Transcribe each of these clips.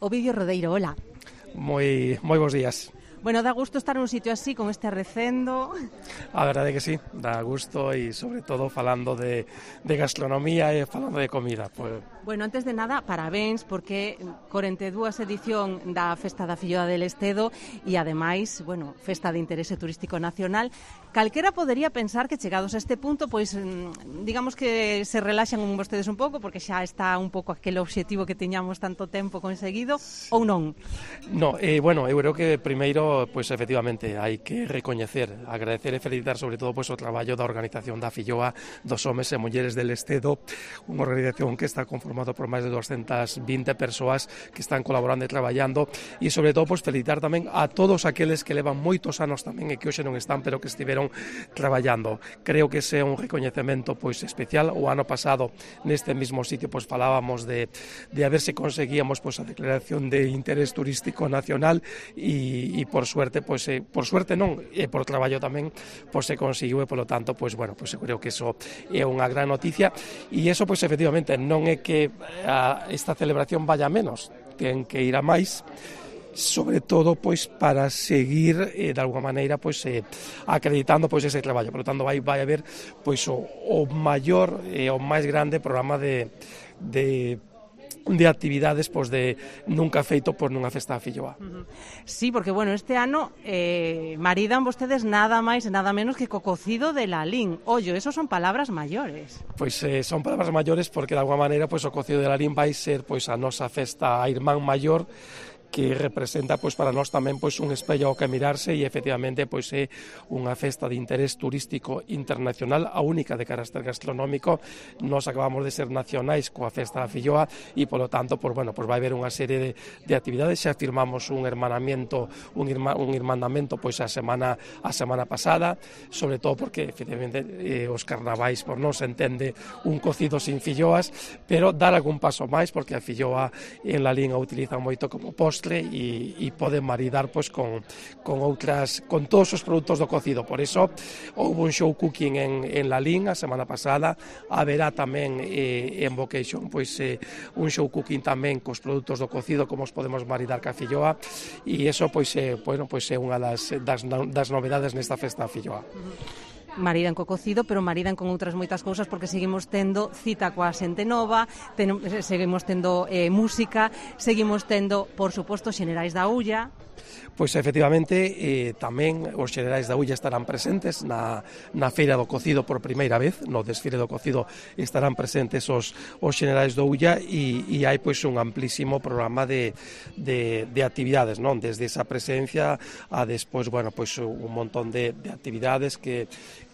Ovidio Rodeiro, hola. Moi bons días. Bueno, dá gusto estar nun sitio así, con este arrecendo. A verdade é que sí, dá gusto e sobre todo falando de gastronomía e falando de comida. Pues... Bueno, antes de nada, parabéns, porque 42 edición da Festa da Filloa del Estedo e ademais, bueno, festa de interese turístico nacional. Calquera podería pensar que chegados a este punto, pois digamos que se relaxan vostedes un pouco, porque xa está un pouco aquele obxectivo que tiñamos tanto tempo conseguido, ou non? No, bueno, eu creo que primeiro, pois efectivamente, hai que recoñecer, agradecer e felicitar sobre todo pois o traballo da organización da Filloa dos Homes e Mulleres del Estedo, unha organización que está conformada por máis de 220 persoas que están colaborando e traballando, e sobre todo pois felicitar tamén a todos aqueles que levan moitos anos tamén e que hoxe non están, pero que estiveron traballando. Creo que ese é un recoñecemento pois especial. O ano pasado neste mesmo sitio pois falábamos de a ver se conseguíamos pois a declaración de interés turístico nacional e por suerte non, e por traballo tamén pois se conseguiu e polo tanto pois bueno, pois eu creo que eso é unha gran noticia e eso pois efectivamente non é que esta celebración vaya menos, ten que ir a máis, sobre todo pois para seguir de alguma maneira pois acreditando pois ese traballo. Por lo tanto vai haber pois o maior e o máis grande programa de actividades pois de nunca feito por nunha festa da Filloa. Sí, porque bueno, este ano maridan vostedes nada máis e nada menos que co cocido de Lalín. Ollo, eso son palabras maiores. Pois son palabras maiores porque de alguma maneira pois o cocido de Lalín vai ser pois a nosa festa a irmán maior, que representa pois para nós tamén pois un espello ao que mirarse e efectivamente pois é unha festa de interés turístico internacional, a única de carácter gastronómico. Nós acabamos de ser nacionais coa festa da Filloa e polo tanto pois bueno, pois vai haber unha serie de actividades. Xa firmamos un irmandamento pois a semana pasada, sobre todo porque efectivamente os carnavais por non se entende un cocido sin filloas, pero dar algún paso máis porque a filloa en Lalín a utilizan moito como postre e poden maridar pois con todos os produtos do cocido. Por iso houve un show cooking en Lalín a semana pasada. Haberá tamén en Vocation pois un show cooking tamén cos produtos do cocido, como os podemos maridar ca filloa, e iso pois é unha das novedades nesta festa da Filloa. Maridan co cocido, pero maridan con outras moitas cousas, porque seguimos tendo cita coa xente nova, seguimos tendo música, seguimos tendo, por suposto, Xenerais da Ulla. Pois efectivamente tamén os Xenerais da Ulla estarán presentes na Feira do Cocido por primeira vez, no desfile do cocido estarán presentes os Xenerais do Ulla e hai pois un amplísimo programa de actividades, non? Desde esa presencia a despois, bueno, pois un montón de actividades que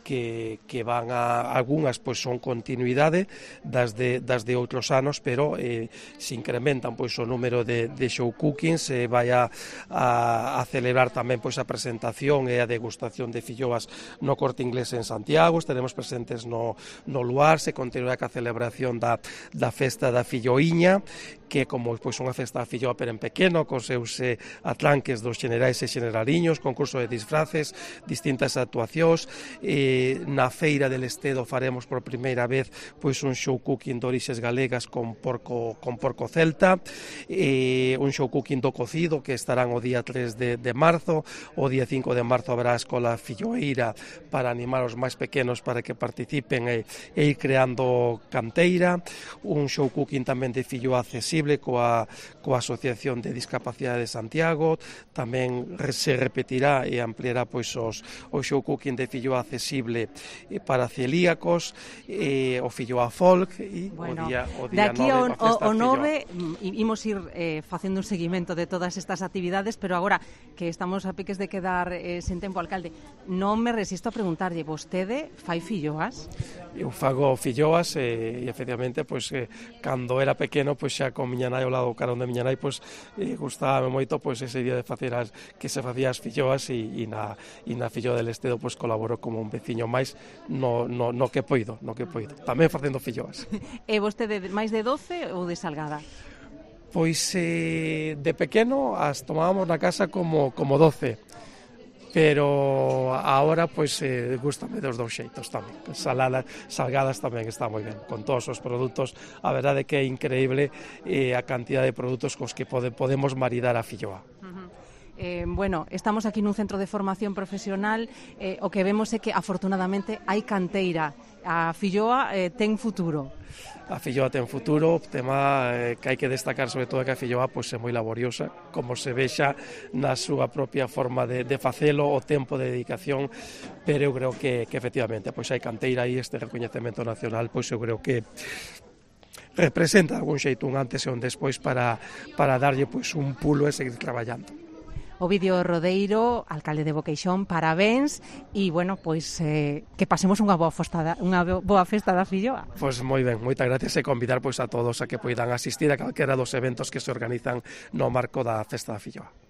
van a algunhas pois son continuidade das de outros anos, pero se incrementan pois o número de show cooking, se vai a celebrar tamén pois a presentación e a degustación de filloas no Corte Inglés en Santiago. Estaremos presentes no Luar, se continuará ca celebración da festa da Filloiña, que como pois unha festa da Filloa pero en pequeno, cos seus atranques dos xenerais e xeneraliños, concurso de disfraces, distintas actuacións. Na Feira del Estedo faremos por primeira vez pois un show cooking de orixes galegas con porco celta, un show cooking do cocido que estarán o día 3 de marzo. O día 5 de marzo habrá a escola filloeira para animar os máis pequenos para que participen e ir creando canteira. Un show cooking tamén de filloa accesible coa Asociación de Discapacidade de Santiago. Tamén se repetirá e ampliará pois o show cooking de filloa accesible para celíacos, o filloa folk e bueno, o día de aquí 9 ao 9 imos ir facendo un seguimento de todas estas actividades, pero agora que estamos a piques de quedar sen tempo, alcalde, non me resisto a preguntarlle, vostede fai filloas? Eu fago filloas e efectivamente pois cando era pequeno pois xa con miña nai ao lado do carón de miña nai pois gustábame moito pois ese día de facer que se facía as filloas e na Filloa del Estedo pois colaboro como un veciño máis no que poido. Tamén facendo filloas. E vostede máis de 12 ou de Salgada? Pois de pequeno as tomábamos na casa como 12. pero agora pois gústame dos dous xeitos tamén. Saladas, salgadas tamén está moi ben, con todos os produtos. A verdade que é increíble a cantidad de produtos cos que podemos maridar a filloa. Bueno, estamos aquí nun centro de formación profesional, o que vemos é que afortunadamente hai canteira. A filloa ten futuro. A filloa ten futuro, o tema que hai que destacar sobre todo é que a filloa pois, é moi laboriosa, como se vexa na súa propia forma de facelo, o tempo de dedicación, pero eu creo que efectivamente pois hai canteira aí, este recoñecemento nacional, pois eu creo que representa algún xeito un antes e un despois para darlle pois un pulo e seguir traballando. Ovidio Rodeiro, alcalde de Boqueixón, parabéns e, bueno, pois que pasemos unha boa festa da filloa. Pois moi ben, moitas gracias e convidar pois a todos a que poidan asistir a calquera dos eventos que se organizan no marco da festa da filloa.